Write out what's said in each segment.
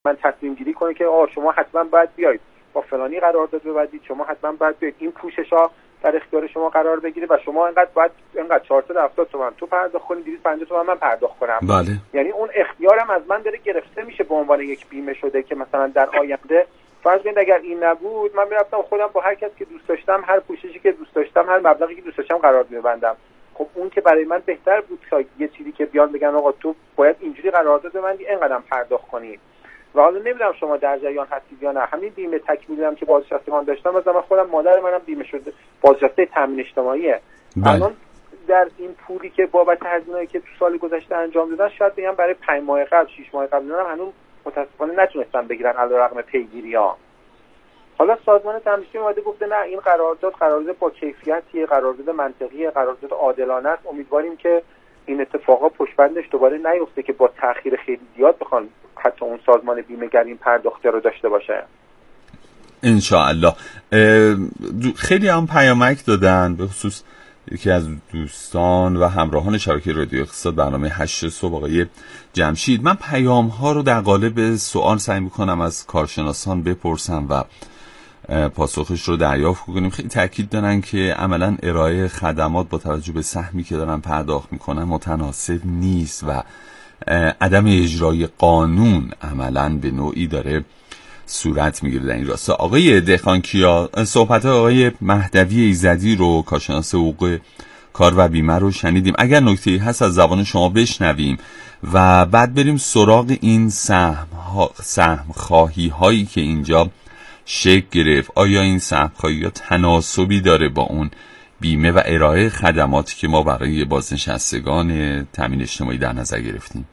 من تصمیم گیری کنه که شما حتما باید بیاید با فلانی قرارداد ببندید، شما حتما باید بیاید این پوشش‌ها در اختیار شما قرار بگیره و شما اینقدر 470 تومن تو پرداخت کنید، 250 تومن من پرداخت کنم. بله. یعنی اون اختیارم از من داره گرفته میشه به عنوان یک بیمه شده که مثلا در آینده فرض کنید اگر این نبود من میرفتم خودم با هر کس که دوست داشتم، هر پوششی که دوست داشتم، هر مبلغی که دوست داشتم قرارداد می‌بندم. خب اون که برای من بهتر بود تا یه چیزی که بیان بگن آقا تو باید اینجوری قرارداد ببندی اینقدر پرداخت کنی. و حالا نمیدونم شما در جریان هستید یا نه، همین بیمه تکمیلی هم که بازنشستگان داشتم، مثلا من خودم مادر منم بیمه شده بازنشسته تامین اجتماعیه. الان در این پولی که بابت هزینه‌ای که تو سال گذشته انجام دادن شاید بگم برای 5 ماه قبل 6 ماه قبل هم هنوز متاسفانه نتونستن بگیرن علیرغم پیگیری‌ها. حالا سازمان تامین اجتماعی اومده گفته نه این قرارداد با کیفیتیه، قرارداد منطقیه، قرارداد عادلانه است. امیدواریم که این اتفاقا پشت بندش دوباره نیفته که با تأخیر خیلی زیاد بخوان حتی اون سازمان بیمه‌گر این پرداخته رو داشته باشه. ان شاء الله. خیلی هم پیامک دادن، به خصوص یکی از دوستان و همراهان شبکه رادیو اقتصاد برنامه 8 صبح آقای جمشید. من پیام ها رو در قالب سوال سعی میکنم از کارشناسان بپرسم و پاسخش رو دریافت کنیم. خیلی تاکید دارن که عملا ارائه خدمات با توجه به سهمی که دارن پرداخت میکنن متناسب نیست و عدم اجرای قانون عملا به نوعی داره صورت میگیره در این راستا. آقای دهقانکیا، صحبت آقای مهدوی ایزدی رو کارشناس حقوق کار و بیمه رو شنیدیم. اگر نکته‌ای هست از زبان شما بشنویم و بعد بریم سراغ این سهم خواهی هایی که اینجا شکل گرفت. آیا این سهم خواهی ها تناسبی داره با اون بیمه و ارائه خدماتی که ما برای بازنشستگان تامین اجتماعی در نظر گرفتیم؟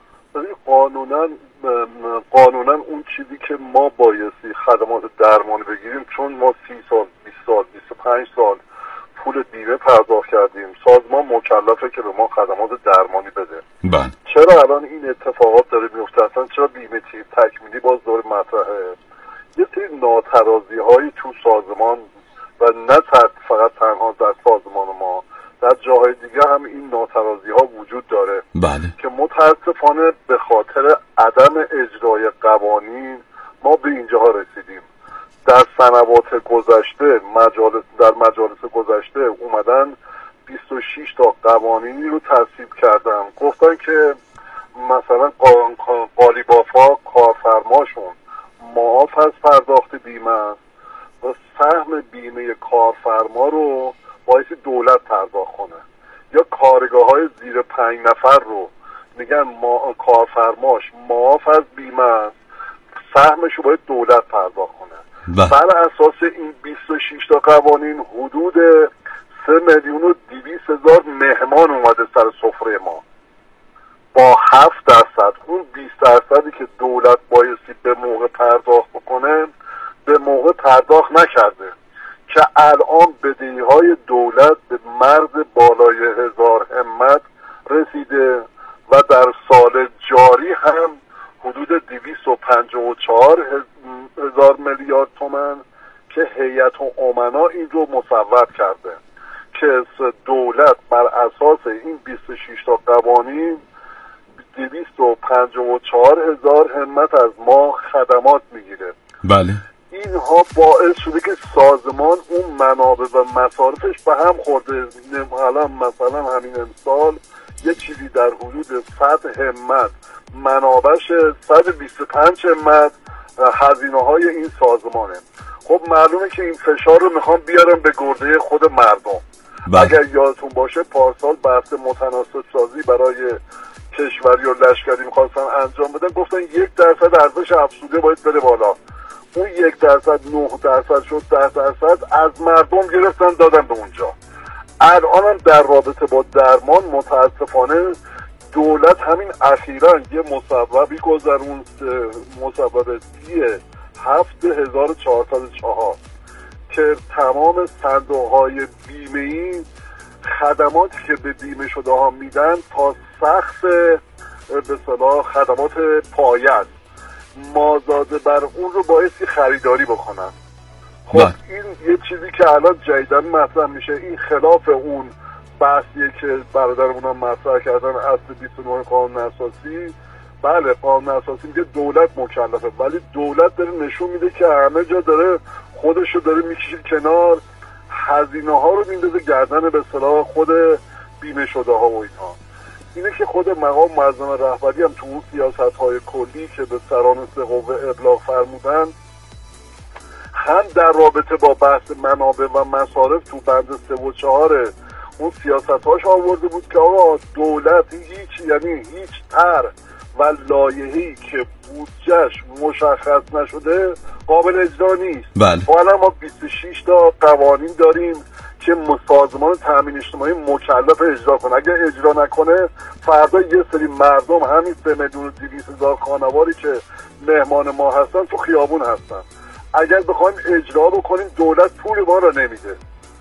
قانونا اون چیزی که ما بایستی خدمات درمانی بگیریم، چون ما 30 سال 20 سال 25 سال پول بیمه پرداخت کردیم، سازمان مکلفه که به ما خدمات درمانی بده. بله. چرا الان این اتفاقات داره میفته؟ اصلا چرا بیمه تکمیلی باز داره مطرحه؟ یه سری ناترازی هایی تو سازمان و نه فقط تنها در سازمان ما، در جاهای دیگه هم این ناترازی ها وجود داره. بله. که متاسفانه به خاطر عدم اجرای قوانین ما به اینجاها رسیدیم. در سنوات گذشته در مجالس گذشته اومدن 26 تا قوانینی رو تصویب کردن، گفتن که مثلا قالیبافا کارفرماشون معاف از پرداخت بیمه است و سهم بیمه کارفرما رو باعث دولت پرداخت کنه، یا کارگاه‌های زیر 5 نفر رو میگن کارفرماش معاف از بیمه است، سهمش رو باید دولت پرداخت کنه. بر اساس این 26 تا قوانین حدود 3,200,000 مهمان اومده سر سفره ما با 7%. اون 20% که دولت بایستی به موقع پرداخت بکنه به موقع پرداخت نکرده، که الان بدهی‌های دولت به مرز بالای 1000 همت رسیده و در سال جاری هم حدود 254,000 میلیارد تومان که هیئت امنا این رو مصوب کرده که دولت بر اساس این 26 تا قوانین 254,000 همت از ما خدمات میگیره. بله. اینها باعث شده که سازمان اون منابع و مصارفش به هم خورده. الان مثلا همین امسال یه چیزی در حدود 100 همت منابعش 125 همت هزینه های این سازمانه. خب معلومه که این فشار رو میخوام بیارم به گرده خود مردم. اگر یادتون باشه پارسال بحث متناسب سازی برای کشوری و لشکری میخواستن انجام بدن، گفتن 1% ارزش افزوده باید بره بالا. اون 1% 9% شد 10% از مردم گرفتن دادن به اونجا. الان هم در رابطه با درمان متاسفانه دولت همین اخیراً یه مصوبی گذرون، مصوبه 37,404 که تمام صندوق‌های بیمه‌ای خدماتی که به بیمه شده ها میدن تا سقف به اصطلاح خدمات پایه مازاده بر اون رو بایستی خریداری بکنن. خب این یه چیزی که الان جدیداً مطرح میشه، این خلاف اون بحثیه که برادرمون هم مطرح کردن اصل 29 قانون اساسی بله قانون اساسی میگه دولت مکلفه، ولی دولت داره نشون میده که همه جا داره خودشو داره میکشه کنار، هزینه ها رو میندازه گردن به اصطلاح خود بیمه شده ها و اینها. اینه که خود مقام معظم رهبری هم تو اون سیاست های کلی که به سران سه قوه ابلاغ فرمودن، هم در رابطه با بحث منابع و مصارف تو بند 3 و 4 اون سیاست‌هاش آورده بود که آقا دولت هیچ طرح و لایحه‌ای که بودجهش مشخص نشده قابل اجرا نیست. بله. حالا ما 26 تا قوانین داریم که سازمان تامین اجتماعی مکلف اجرا کنه. اگر اجرا نکنه فردا یه سری مردم، همین 3,200,000 خانواری که مهمان ما هستن تو خیابون هستن. اگر بخوایم اجرا بکنیم دولت پول ما رو نمیده.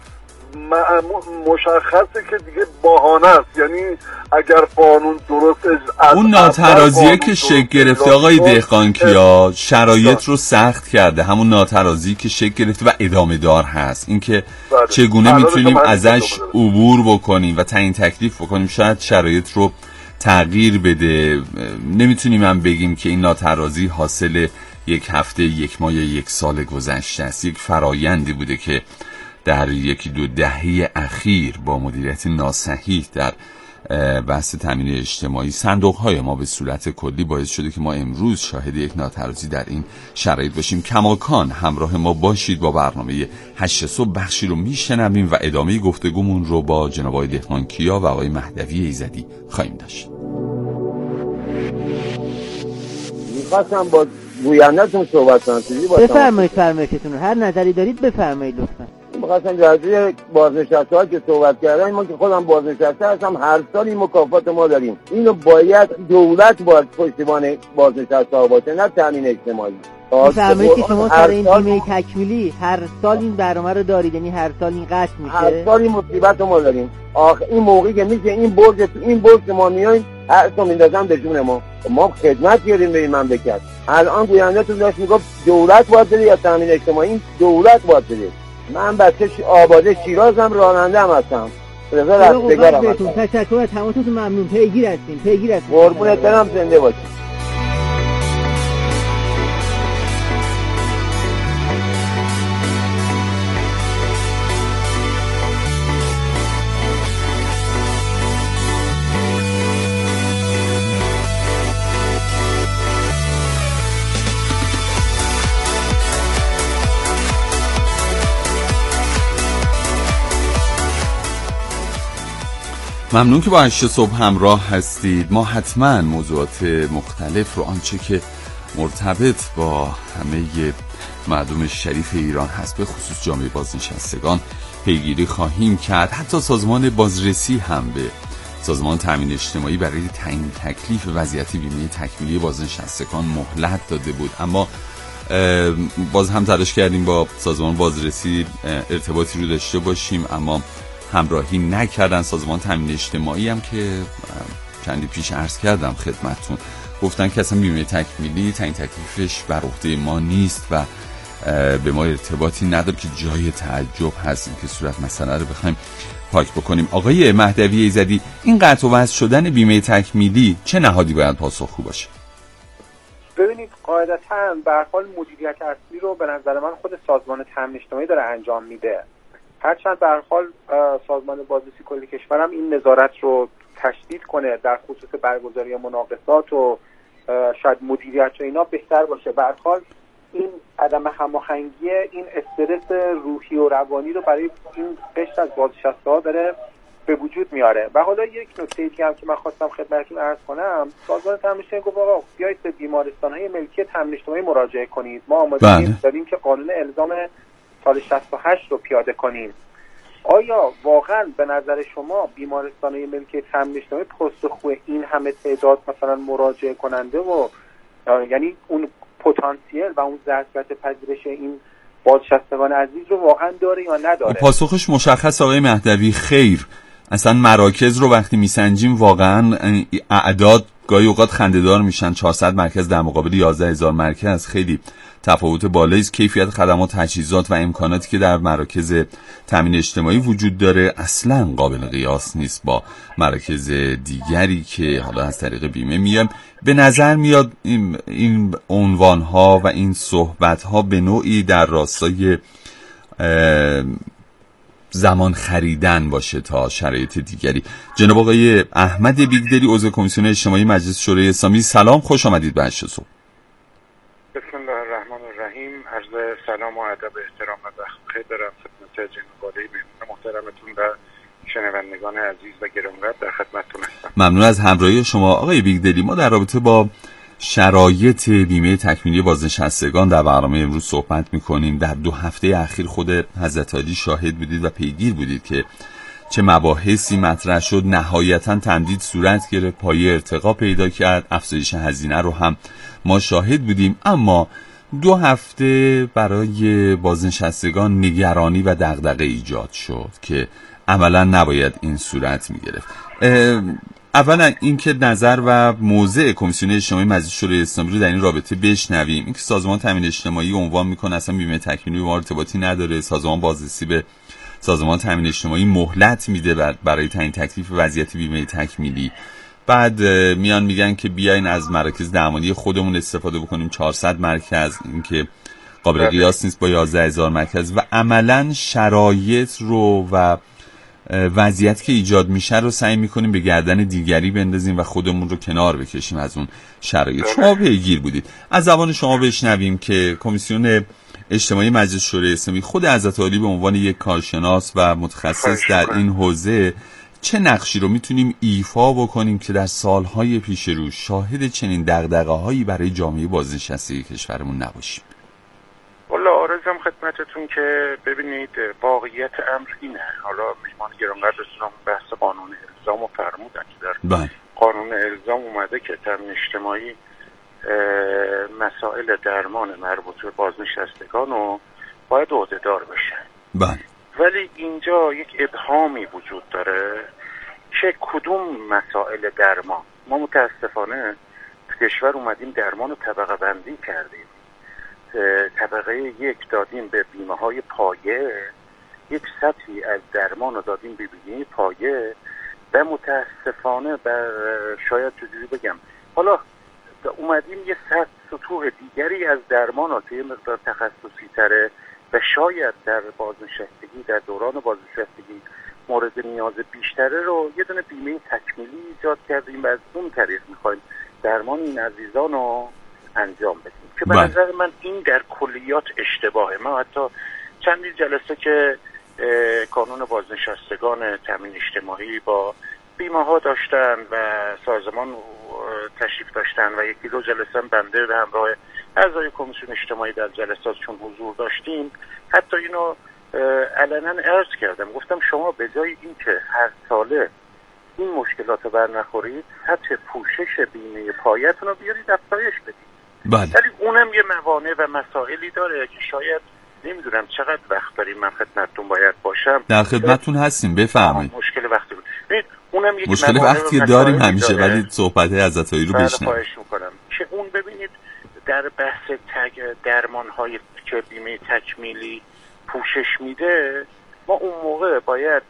مشخصه که دیگه بهانه است. یعنی اگر قانون درست اون ناترازیه که شکل گرفته آقای دهقانکیا شرایط رو سخت کرده، همون ناترازی که شکل گرفته و ادامه دار هست، اینکه چگونه میتونیم ازش عبور بکنیم و تعیین تکلیف بکنیم شاید شرایط رو تغییر بده. نمیتونیم هم بگیم که این ناترازی حاصل یک هفته، یک ماه یا یک سال گذشته است. یک فرایندی بوده که در 1-2 دهه اخیر با مدیریت ناصحیح در بحث تامین اجتماعی صندوق‌های ما به صورت کلی باعث شده که ما امروز شاهد یک ناترازی در این شرایط باشیم. کماکان همراه ما باشید. با برنامه 8 صبح بخشی رو میشنویم و ادامه گفتگومون رو با جناب آقای دهقانکیا و آقای مهدوی ایزدی خواهیم داشت. می‌خواستم با گوینده‌تون صحبت کنم. بفرمایید هر نظری دارید بفرمایید لطفاً. می‌خواستم در بازنشسته‌ها که صحبت کردن، ما که خودم بازنشسته هستم، هر سال این مکافات ما داریم. اینو باید دولت باید پشتیبان بازنشسته‌ها باشه، نه تامین اجتماعی. می‌فرمایید که شما سر این بیمه تکمیلی هر سال این برنامه رو دارید، یعنی هر سال این قطع میشه؟ هر سال این مصیبت ما داریم. آخه این موقعی که میشه این برج ما میایم هر سال میندازن به جون ما خدمت کردیم به این مملکت. الان گوینده‌تون داشت میگفت دولت باید بده یا تامین اجتماعی؟ این دولت باید بده. من بچه آباده شیرازم، راننده هم هستم. رضا رستگارم هستم. تشکر از تماستون، ممنون. پیگیر هستیم. قربونت برم، زنده باشید. ممنون که با 8 صبح همراه هستید. ما حتما موضوعات مختلف رو، آنچه که مرتبط با همه مردم شریف ایران هست، به خصوص جامعه بازنشستگان، پیگیری خواهیم کرد. حتی سازمان بازرسی هم به سازمان تامین اجتماعی برای تعیین تکلیف وضعیت بیمه تکمیلی بازنشستگان مهلت داده بود، اما باز هم تلاش کردیم با سازمان بازرسی ارتباطی رو داشته باشیم، اما همراهی نکردن. سازمان تامین اجتماعی هم که چندی پیش عرض کردم خدمتتون، گفتن که اصلا بیمه تکمیلی تعیین تکلیفش بر عهده ما نیست و به ما ارتباطی نداره، که جای تعجب هست این که صورت مسئله رو بخوایم پاک بکنیم. آقای مهدوی ایزدی، این قطع و وصل شدن بیمه تکمیلی چه نهادی باید پاسخگو باشه؟ ببینید قاعدتاً به هر حال مدیریت اصلی رو به نظر من خود سازمان تامین اجتماعی داره انجام میده. هرچند به هر حال سازمان بازرسی کل کشورم این نظارت رو تشدید کنه در خصوص برگزاری مناقصات و شاید مدیریت و اینا بهتر باشه. به هر حال این عدم هماهنگی، این استرس روحی و روانی رو برای این قشر از بازنشسته‌ها داره به وجود میاره. و حالا یک نکته دیگه هم که من خواستم خدمتتون عرض کنم، سازمان تامین اجتماعی گفت آقا بیایید به بیمارستان‌های ملکی تامین اجتماعی مراجعه کنید. ما آماده‌ایم داریم که قانون الزام سال 68 رو پیاده کنیم. آیا واقعا به نظر شما بیمارستان‌های ملکی تامین اجتماعی پاسخگو این همه تعداد مثلا مراجعه کننده و یعنی اون پتانسیل و اون ظرفیت پذیرش این بازنشستگان عزیز رو واقعا داره یا نداره؟ پاسخش مشخص آقای مهدوی، خیر. اصلا مراکز رو وقتی میسنجیم واقعا اعداد گاهی اوقات خنده‌دار میشن. 400 مرکز در مقابل 11,000 مرکز خیلی تفاوت بالایی است. کیفیت خدمات، تجهیزات و امکاناتی که در مراکز تامین اجتماعی وجود داره اصلا قابل قیاس نیست با مراکز دیگری که حالا از طریق بیمه میایم. به نظر میاد این عنوان‌ها و این صحبت‌ها به نوعی در راستای زمان خریدن باشه تا شرایط دیگری. جناب آقای احمد بیگدلی، عضو کمیسیون اجتماعی مجلس شورای اسلامی، سلام، خوش آمدید به 8 صبح. بسم الله الرحمن الرحیم. عرض سلام و ادب و احترام و بخیر دارم خدمت جناب آقای مهمون محترمتون و شنوندگان عزیز و گرامی‌قدر در خدمتتون هستم. ممنون از همراهی شما آقای بیگدلی. ما در رابطه با شرایط بیمه تکمیلی بازنشستگان در برنامه امروز صحبت می‌کنیم. در 2 هفته اخیر خود حضرت عالی شاهد بودید و پیگیر بودید که چه مباحثی مطرح شد. نهایتاً تمدید صورت گرفت، پایه ارتقا پیدا کرد، افزایش هزینه رو هم ما شاهد بودیم. اما 2 هفته برای بازنشستگان نگرانی و دغدغه ایجاد شد که عملاً نباید این صورت می‌گرفت. اولا اینکه نظر و موضع کمیسیون اجتماعی مجلس شورای اسلامی رو در این رابطه بشنویم. اینکه سازمان تامین اجتماعی عنوان میکنه اصلا بیمه تکمیلی با ما ارتباطی نداره، سازمان بازرسی به سازمان تامین اجتماعی مهلت میده برای تعیین تکلیف وضعیت بیمه تکمیلی. بعد میان میگن که بیاین از مراکز درمانی خودمون استفاده بکنیم، 400 مرکز، اینکه قابل قیاس نیست با 11000 مرکز، و عملاً شرایط رو و وضعیت که ایجاد میشه رو سعی میکنیم به گردن دیگری بندازیم و خودمون رو کنار بکشیم از اون شرایط. شما پیگیر بودید، از زبان شما بشنویم که کمیسیون اجتماعی مجلس شورای اسلامی، خود حضرت عالی به عنوان یک کارشناس و متخصص در این حوزه، چه نقشی رو میتونیم ایفا بکنیم که در سالهای پیش رو شاهد چنین دغدغه‌هایی برای جامعه بازنشسته کشورمون نباشیم. والا عرضم خدمتتون که ببینید واقعیت امر اینه. حالا میهمان گرانقدر رسولم بحث قانون الزام رو فرمودن که در قانون الزام اومده که تامین اجتماعی مسائل درمان مربوط به بازنشستگان رو باید عهده‌دار بشه. ولی اینجا یک ابهامی وجود داره که کدوم مسائل درمان. ما متاسفانه تو کشور اومدیم درمان رو طبقه بندی کردیم. طبقه 1 دادیم به بیمه های پایه، یک سطحی از درمان رو دادیم به بیمه پایه و متاسفانه شاید چجوری بگم، حالا اومدیم یه سطوح دیگری از درمان رو که یه مقدار تخصصی تره و شاید در بازنشستگی، در دوران بازنشستگی مورد نیاز بیشتره رو یه دونه بیمه تکمیلی ایجاد کردیم و از اون طریق میخوایم درمان این عزیزان رو انجام بدیم که به نظر من این در کلیات اشتباهه. ما حتی چندی جلسه که کانون بازنشستگان تامین اجتماعی با بیمه ها داشتن و سازمان تشریف داشتن و 1-2 جلسه بنده به همراه اعضای کمیسیون اجتماعی در جلساتشون حضور داشتیم، حتی اینو علنا عرض کردم، گفتم شما به جای این که هر ساله این مشکلات رو برنخورید، سطح پوشش بیمه پایتون رو بیارید افزایش بدید. ولی اونم یه موانع و مسائلی داره که شاید نمیدونم چقدر وقت داریم من خدمتتون باید باشم. در خدمتتون هستیم، بفرمایید. مشکل وقتی اونم یک مشکل وقتی داریم همیشه، ولی صحبت حضرت عالی رو بشنویم. خواهش میکنم که اون ببینید در بحث درمان‌های که بیمه تکمیلی پوشش میده، ما اون موقع باید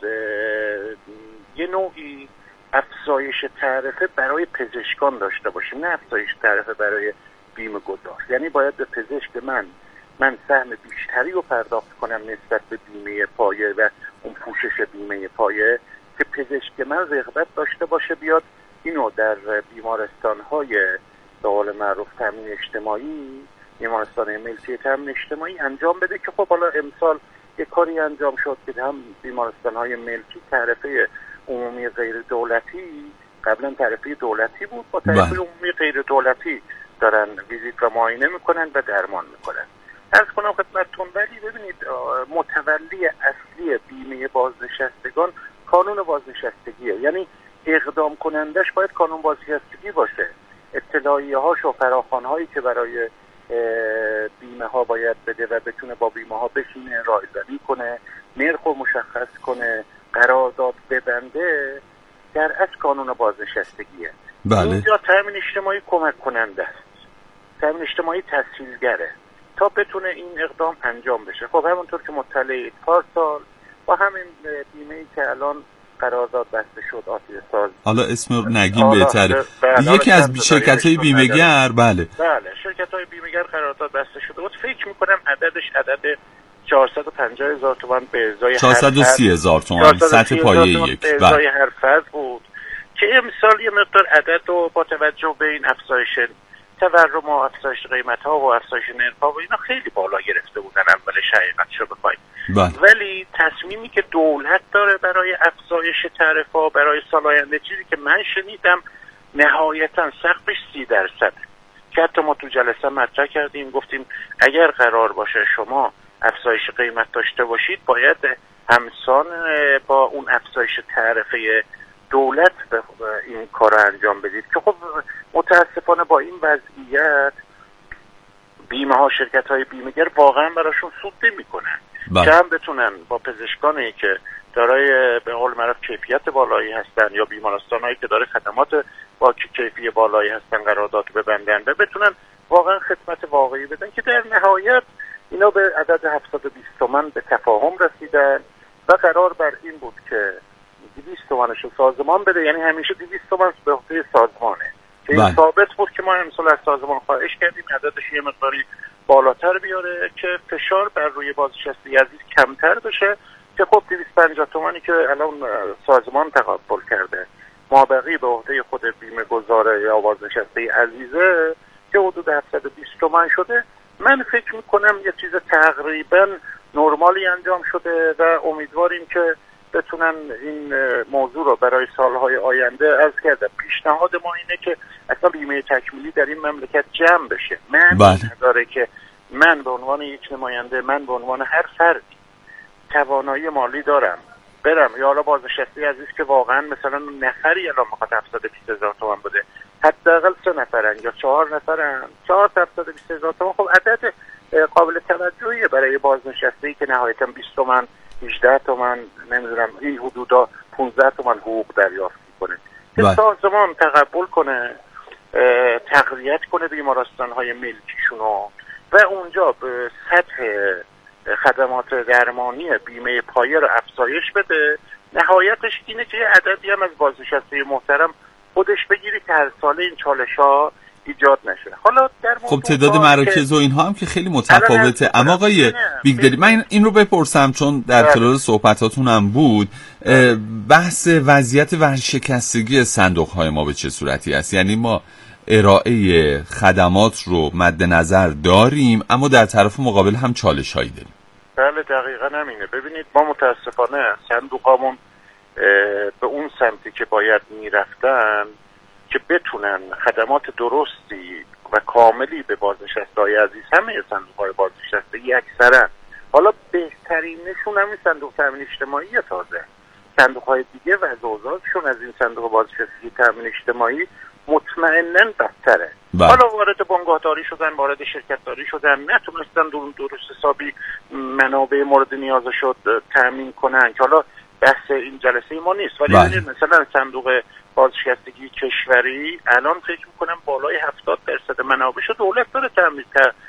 یه نوعی افزایش تعرفه برای پزشکان داشته باشیم، نه افزایش تعرفه برای بیمه گذار. یعنی باید به پزشک من سهم بیشتری رو پرداخت کنم نسبت به بیمه پایه و اون پوشش بیمه پایه که پزشک من رغبت داشته باشه بیاد اینو در بیمارستان‌های به قول معروف تامین اجتماعی، بیمارستان ملکی تامین اجتماعی انجام بده که خب حالا امسال یک کاری انجام شد که هم بیمارستان‌های ملکی تعرفه عمومی غیر دولتی، قبلا تعرفه دولتی بود، با تعرفه عمومی غیر دولتی دارن ویزیت و معاینه میکنن و درمان میکنن. عرض کنم خدمتتون، ولی ببینید متولی اصلی بیمه بازنشستگان کانون بازنشستگیه، یعنی اقدام کنندش باید کانون بازنشستگی باشه. اطلاعیه هاش و فراخوان هایی که برای بیمه ها باید بده و بتونه با بیمه ها بشینه، رایزنی کنه، نرخ رو مشخص کنه، قرارداد ببنده، در اصل کانون بازنشستگیه. اینجا تامین اجتماعی کمک کننده است، تامین اجتماعی تسهیلگره، تا بتونه این اقدام انجام بشه. خب همونطور که مطلعید پارسال با همین بیمه‌ای که الان قرارداد بسته شد آتش ساز، حالا اسم نگیم بهتره، یکی از شرکت‌های بیمه‌گر، بله شرکت‌های بیمه‌گر قرارداد بسته شده بود. فکر می‌کنم عددش عدد 450,000 تومان به ازای 430,000 تومان سطح پایه یک به ازای هر فرد بود که امسال یه مقدار عدد رو با توجه به این افزایش تورم و افزایش قیمت‌ها و افزایش نرخ‌ها و اینا خیلی بالا گرفته بودن اولش حقیقتشو بخواید. ولی تصمیمی که دولت داره برای افزایش تعرفه‌ها برای سال آینده، چیزی که من شنیدم نهایتاً سقفش 30%، که حتی ما تو جلسه مطرح کردیم، گفتیم اگر قرار باشه شما افزایش قیمت داشته باشید باید همسان با اون افزایش تعرفه دولت این کار رو انجام بدید، که خب متاسفانه با این وضعیت بیمه ها، شرکت های بیمه‌گر واقعا براشون سود نمی‌کنن که هم بتونن با پزشکانی که دارای به قول معروف کیفیت بالایی هستن یا بیمارستانایی که داره خدمات با کیفیت بالایی هستن قرارداد ببندن و بتونن واقعا خدمت واقعی بدن، که در نهایت اینا به عدد 720 تومن به تفاهم رسیدن و قرار بر این بود که 200 تومنش سازمان بده، یعنی همیشه 200 تومن به عهده سازمانه که این ثابت بود که ما امسال از سازمان خواهش کردیم عددش یه مقداری بالاتر بیاره که فشار بر روی بازنشسته عزیز کمتر بشه، که خب 250 تومانی که الان سازمان تقبل کرده مابقی به عهده خود بیمه گذاره یا بازنشسته عزیزه که حدود 720 تومن شده. من فکر میکنم یه چیز تقریبا نرمالی انجام شده و امیدواریم که بتونن این موضوع رو برای سالهای آینده عرض کردم. پیشنهاد ما اینه که اصلا بیمه تکمیلی در این مملکت جمع بشه. من نداره که من به عنوان یک نماینده، من به عنوان هر فردی توانایی مالی دارم برم یا حالا بازنشسته عزیز که واقعا مثلا نفری الان میخواد 720,000 تومان بده، حداقل 3 نفرن یا 4 نفرن، 720,000 تومان خب عدد قابل توجهیه برای بازنشسته‌ای که نهایتا 20 تومن 18 تومن نمیدونم این حدودا 15 تومن حقوق دریافت کنه، که سازمان تقبل کنه، تقویت کنه بیمارستان‌های ملکیشونو و اونجا به سطح خدمات درمانی بیمه پایه رو افزایش بده. نهایتش اینه که یه عددی هم از بازنشسته محترم خودش بگیری که هر ساله این چالش‌ها ایجاد نشه. حالا در خب تعداد مراکز و اینها هم که خیلی متفاوته. اما آقای بیگدری من این رو بپرسم چون در خلال صحبتاتون هم بود، بحث وضعیت ورشکستگی صندوق‌های ما به چه صورتی است؟ یعنی ما ارائه خدمات رو مد نظر داریم اما در طرف مقابل هم چالش‌هایی داریم. بله دقیقاً همینه. ببینید ما متاسفانه صندوقامون به اون سمتی که باید میرفتن که بتونن خدمات درستی و کاملی به بازنشسته‌های عزیز، همه صندوق‌های بازنشستگی اکثرا، حالا بهترینشون همین صندوق تامین اجتماعی تازه، صندوق‌های دیگه و اوضاعشون از این صندوق بازنشستگی تامین اجتماعی مطمئناً بدتره. حالا وارد بنگاهداری شدن، وارد شرکت‌داری شدن، نتونستن درست حسابی منابع مورد نیاز شد تامین کنن، که حالا بحث این جلسه ما نیست. ولی ببینید مثلا صندوق بازنشستگی کشوری الان فکر میکنم بالای 70% منابعشو دولت داره تامین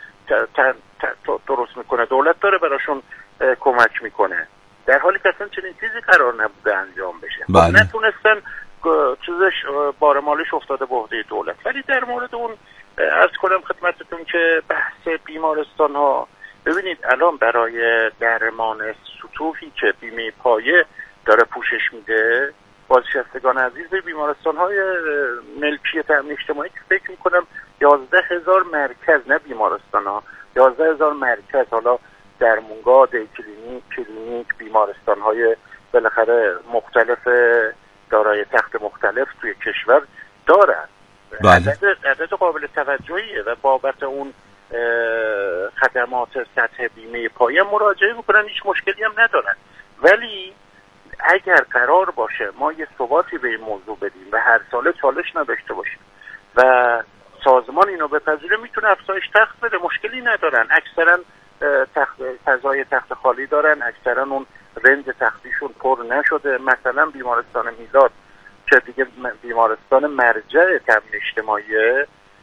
درست میکنه، دولت داره براشون کمک میکنه، در حالی که اصلا چنین چیزی قرار نبوده انجام بشه. نتونستن چیزش بار مالش افتاده به عهده دولت. ولی در مورد اون عرض کنم خدمتتون که بحث بیمارستان ها، ببینید الان برای درمان سطوحی که بیمه پایه داره پوشش میده بازنشستگان عزیز به بیمارستان‌های ملکی تامین اجتماعی، که فکر می‌کنم 11,000 مرکز، نه بیمارستان‌ها، 11,000 مرکز، حالا درمونگاه، کلینیک، بیمارستان‌های بالاخره مختلف دارای تخت مختلف توی کشور دارن. عدد قابل توجهیه و بابت اون خدمات سطح بیمه پایه مراجعه میکنن، هیچ مشکلی هم ندارن. ولی اگر قرار باشه ما یه ثباتی به این موضوع بدیم و هر ساله چالش نداشته باشیم و سازمان اینو بپذیره، میتونه افزایش تخت بده، مشکلی ندارن. اکثرا فضای تخت خالی دارن، اکثرا اون رنج تختیشون پر نشده. مثلا بیمارستان میلاد که دیگه بیمارستان مرجع تامین اجتماعیه،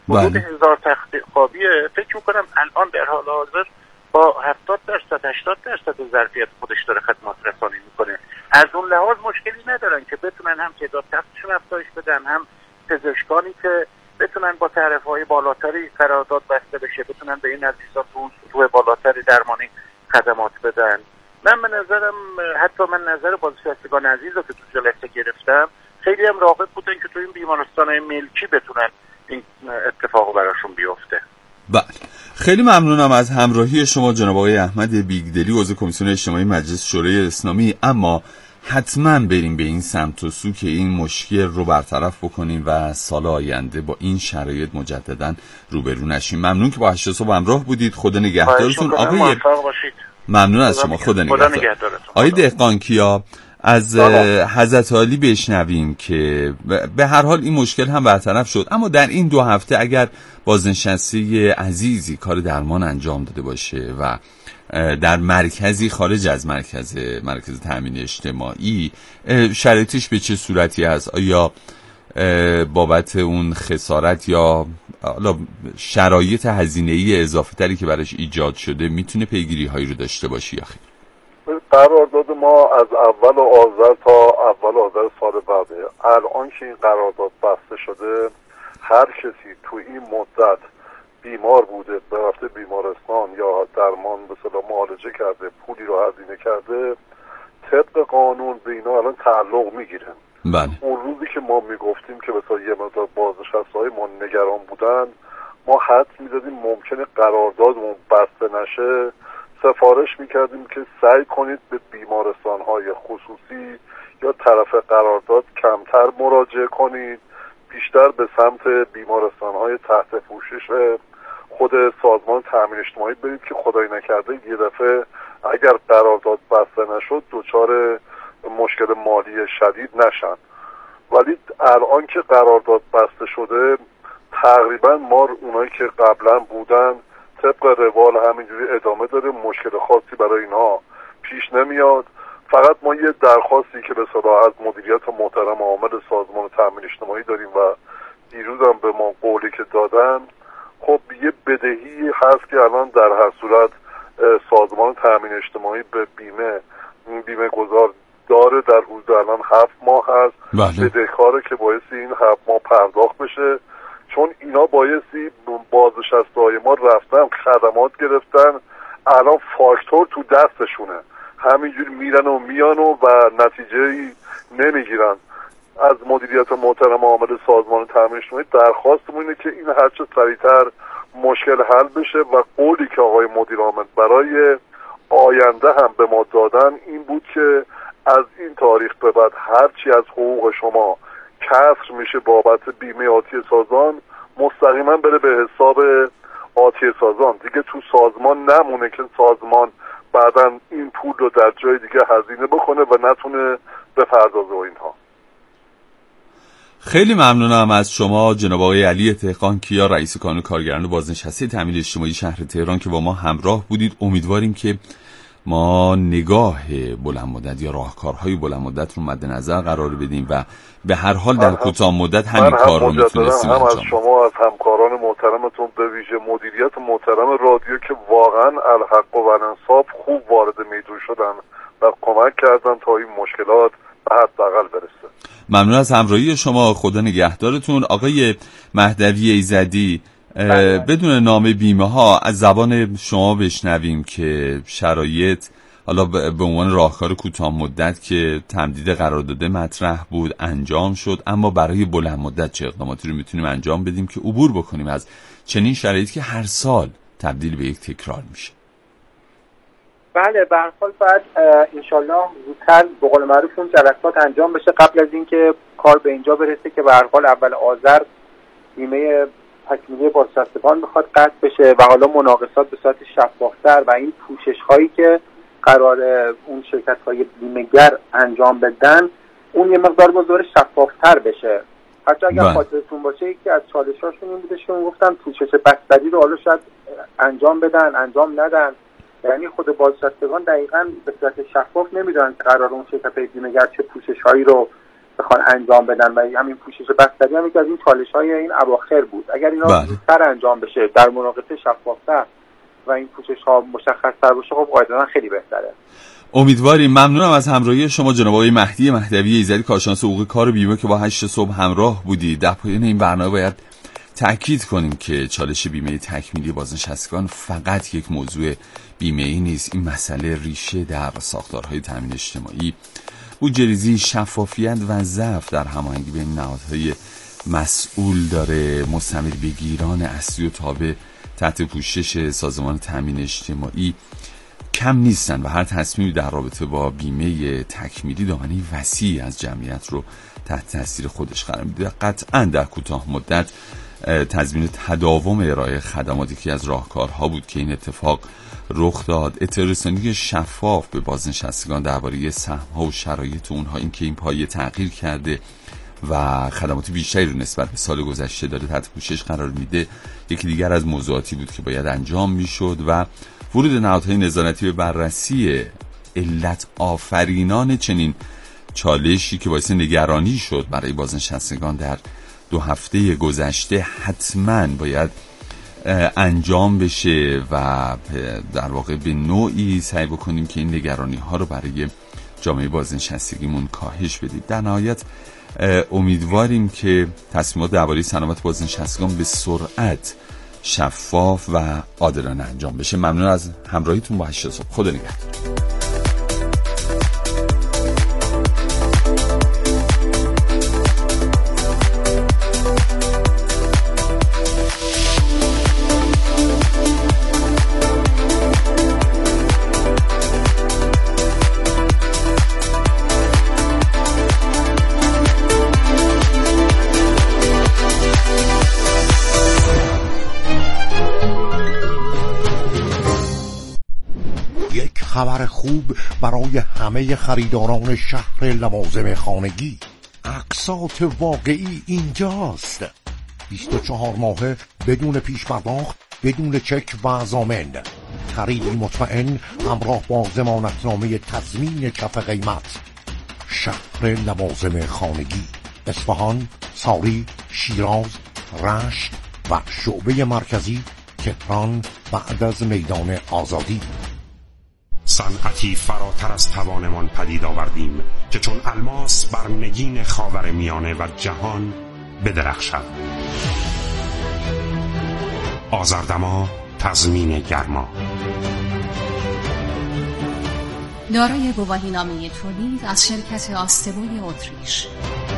حدود 1000 تخت خوابیه. فکر میکنم الان در حال حاضر با 70% 80% ظرفیت خودش داره خدمات رسانی میکنه. از اون لحاظ مشکلی ندارن که بتونن هم تعداد تختشون افزایش بدن، هم پزشکانی که بتونن با تعرفه‌های بالاتری قرارداد بسته بشه بتونن به این عزیزان تو اون سطوح بالاتری درمانی خدمات بدن. من به نظرم حتی من نظر بازنشستگان عزیز رو که تو جلسه گرفتم خیلی هم راغب بودن که تو این بیمارستان‌های ملکی بتونن این اتفاق براشون بیفته. بله، خیلی ممنونم از همراهی شما جناب آقای احمد بیگدلی، عضو کمیسیون اجتماعی مجلس شورای اسلامی. اما حتما بریم به این سمت و سو که این مشکل رو برطرف بکنیم و سال آینده با این شرایط مجددا روبرو نشیم. ممنون که با 8 صبح همراه بودید. خدا نگهدارتون. آقای ممنون از شما. خدا نگهدارتون. آقای دهقانکیا، از حضرت عالی بشنویم که به هر حال این مشکل هم برطرف شد، اما در این 2 هفته اگر بازنشسته عزیزی کار درمان انجام داده باشه و در مرکزی خارج از مرکز تامین اجتماعی، شرایطش به چه صورتی هست؟ آیا بابت اون خسارت یا شرایط هزینه‌ای اضافه تری که براش ایجاد شده میتونه پیگیری هایی رو داشته باشه یا خیر؟ قرارداد ما از اول آذر تا اول آذر سال بعده. الان که این قرارداد بسته شده، هر کسی تو این مدت بیمار بوده، رفته بیمارستان یا درمان به اصطلاح معالجه کرده، پولی رو هزینه کرده، طبق قانون به اینا الان تعلق میگیره. بله. اون روزی که ما میگفتیم که مثلا یه مقدار بازنشسته‌های ما نگران بودن، ما حد میدادیم ممکنه قراردادمون بسته نشه، سفارش میکردیم که سعی کنید به بیمارستان‌های خصوصی یا طرف قرارداد کمتر مراجعه کنید، بیشتر به سمت بیمارستان‌های تحت پوشش خود سازمان تامین اجتماعی برید که خدای نکرده یه دفعه اگر قرارداد بسته نشد دچار مشکل مالی شدید نشن. ولی الان که قرارداد بسته شده، تقریبا ما اونایی که قبلا بودن طبق روال همینجوری ادامه داره، مشکل خاصی برای اینها پیش نمیاد. فقط ما یه درخواستی که به صلاح از مدیریت محترم عامل سازمان تامین اجتماعی داریم و دیروز هم به ما قولی که دادن، خب یه بدهی هست که الان در هر صورت سازمان تامین اجتماعی به بیمه گذار داره، در حدود الان 7 ماه هست. بله. بدهکاره که بایستی این 7 ماه پرداخت بشه، چون اینا بایستی بازنشسته‌های ما رفتن خدمات گرفتن، الان فاکتور تو دستشونه، همینجوری میرن و میان و نتیجه‌ای نمیگیرن. از مدیریت محترم عامل سازمان تامین اجتماعی درخواستمون اینه که این هرچه سریعتر مشکل حل بشه و قولی که آقای مدیر عامل برای آینده هم به ما دادن این بود که از این تاریخ به بعد هرچی از حقوق شما کسر میشه بابت بیمه آتی سازان مستقیما بره به حساب آتی سازان، دیگه تو سازمان نمونه که سازمان بعداً این پول رو در جای دیگه هزینه بکنه و نتونه بپردازه و اینها. خیلی ممنونم از شما جناب آقای علی دهقانکیا، رئیس کانون کارگران بازنشسته تامین اجتماعی شهر تهران که با ما همراه بودید. امیدواریم که ما نگاه بلند مدت یا راهکارهای بلند مدت رو مد نظر قرار بدیم و به هر حال در کوتاه مدت همین کار رو میتونستیم انجام بدیم. از شما از همکاران محترمتون به ویژه مدیریت محترم رادیو که واقعا الحق و الانصاف خوب وارد میدون شدن و کمک کردن تا این مشکلات به حداقل برسه. ممنون از همراهی شما. خدا نگهدارتون. آقای مهدوی ایزدی، بدون نام بیمه ها از زبان شما بشنویم که شرایط حالا به عنوان راهکار کوتاه مدت که تمدید قرارداد مطرح بود انجام شد، اما برای بلند مدت چه اقداماتی رو میتونیم انجام بدیم که عبور بکنیم از چنین شرایطی که هر سال تبدیل به یک تکرار میشه؟ بله، به هر حال باید انشالله زودتر به قول معروف اون جلسات انجام بشه قبل از اینکه کار به اینجا برسه که به هر حال اول آذر بیمه تکمیلی بازنشستگان بخواد قطع بشه و حالا مناقصات به صورت شفافتر و این پوشش هایی که قرار اون شرکت های بیمه‌گر انجام بدن اون یه مقدار بازار شفافتر بشه. حتی اگر خاطرتون باشه یکی از چالشاشون این بوده که گفتن پوشش بستری رو حالا شاید انجام بدن انجام ندن، یعنی خود بازنشستگان دقیقاً به صورت شفاف نمیدونن که قرار اون شرکت بیمه‌گر چه پوشش هایی رو بخوان انجام بدن و همین پوشش بستری هم یکی از این چالش‌های این اواخر بود. اگر اینا زودتر انجام بشه در مناقصه شفافتر و این پوشش‌ها مشخص‌تر باشه خب قاعدتاً خیلی بهتره. امیدواریم. ممنونم از همراهی شما جناب آقای مهدی مهدوی ایزدی، کارشناس حقوق کار بیمه که با 8 صبح همراه بودید. در پایان این برنامه باید تأکید کنیم که چالش بیمه تکمیلی بازنشستگان فقط یک موضوع بیمه‌ای نیست. این مسئله ریشه در ساختارهای تامین اجتماعی، بودجه‌ریزی، شفافیت و ضعف در هماهنگی بین نهادهای مسئول داره. مستعمل بگیران اصلی و تابع تحت پوشش سازمان تامین اجتماعی کم نیستن و هر تصمیمی در رابطه با بیمه تکمیلی دامنه وسیعی از جمعیت رو تحت تاثیر خودش قرار میده. قطعاً در کوتاه مدت تضمین تداوم ارائه خدماتی که از راهکارها بود که این اتفاق رخ داد. اطلاع رسانی شفاف به بازنشستگان درباره سهم‌ها و شرایط اونها، این که این پایه تغییر کرده و خدمات بیشتری رو نسبت به سال گذشته داره تحت پوشش قرار میده، یکی دیگر از موضوعاتی بود که باید انجام میشد. و ورود نهادهای نظارتی به بررسی علت آفرینان چنین چالشی که باعث نگرانی شد برای بازنشستگان در 2 هفته گذشته حتما باید انجام بشه و در واقع به نوعی سعی بکنیم که این نگرانی ها رو برای جامعه بازنشستگیمون کاهش بدیم. در نهایت امیدواریم که تصمیمات درباره سلامت بازنشستگان به سرعت شفاف و عادلانه انجام بشه. ممنون از همراهیتون با 8 صبح. خدا نگهدار. خبر خوب برای همه خریداران شهر لوازم خانگی. اقساط واقعی اینجاست. 24 ماهه بدون پیش پرداخت، بدون چک و ضامن. خریدی مطمئن همراه با ضمانتنامه تضمین کف قیمت. شهر لوازم خانگی، اصفهان، ساری، شیراز، رشت و شعبه مرکزی تهران بعد از میدان آزادی. صنعتی فراتر از توانمان پدید آوردیم که چون الماس بر نگین خاور میانه و جهان بدرخشد. آذردما تضمین گرما، دارای گواهینامه تولید از شرکت آستبوی اتریش.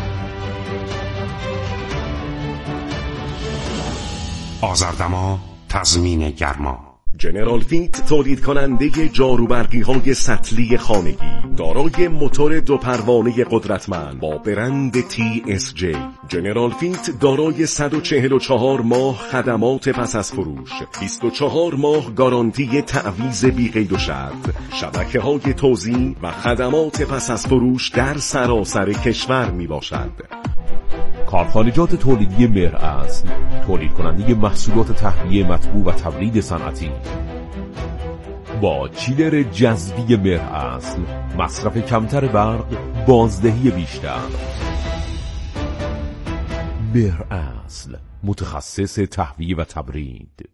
آذردما تضمین گرما. جنرال فینت تولید کننده جاروبرقی های سطلی خانگی دارای موتور 2 پروانه قدرتمند با برند TSJ. جنرال فینت دارای 144 ماه خدمات پس از فروش، 24 ماه گارانتی تعویض بی قید و شرط، شبکه های توزیع و خدمات پس از فروش در سراسر کشور می باشد. کارخانجات تولیدی مهراصل، تولید کننده محصولات تهویه مطبوع و تولید صنعتی. با چیلر جذبی مهراصل، مصرف کمتر برق، بازدهی بیشتر. مهراصل، متخصص تهویه و تبرید.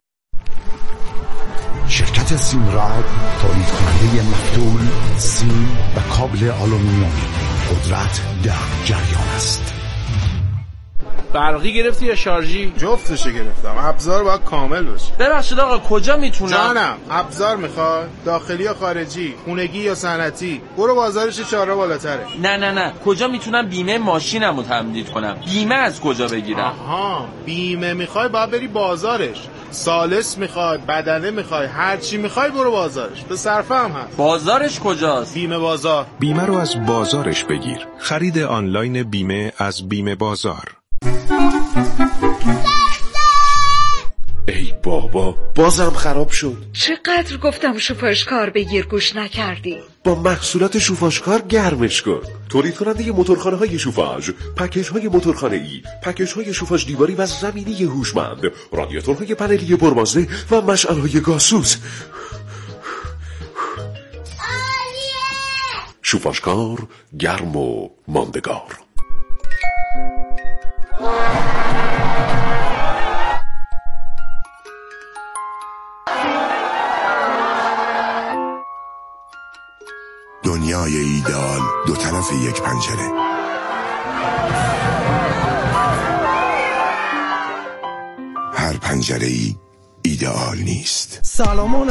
شرکت سیمراد تولید کننده مفتول، سیم و کابل آلومینیومی. قدرت در جریان است. برقی گرفتی یا شارژی؟ جفتشو گرفتم. ابزار باید کامل باشه. ببخشید آقا کجا میتونم؟ جانم، ابزار میخوای؟ داخلی یا خارجی؟ خونگی یا صنعتی؟ برو بازارش 4 بالاتره. نه کجا میتونم بیمه ماشینمو تمدید کنم؟ بیمه از کجا بگیرم؟ آها، بیمه میخوای باید بری بازارش. سالس میخوای، بدنه میخوای، هر چی میخوای برو بازارش. به صرفه هم هست. بازارش کجاست؟ بیمه بازار. بیمه رو از بازارش بگیر. خرید آنلاین بیمه از بیمه بازار. ای بابا، بازم خراب شد. چقدر گفتم شوفاژکار بگیر گوش نکردی. با محصولات شوفاژکار گرمش کن. تولید کننده موتورخانه های شوفاژ، پکیج های موتورخانه ای، پکیج های شوفاژ دیواری و زمینی هوشمند، رادیاتورهای پنلی پربازده و مشعل های گازسوز. شوفاژکار، گرم و ماندگار. دنیای ایدئال دو طرف یک پنجره. هر پنجره‌ای ایدئال نیست. سلام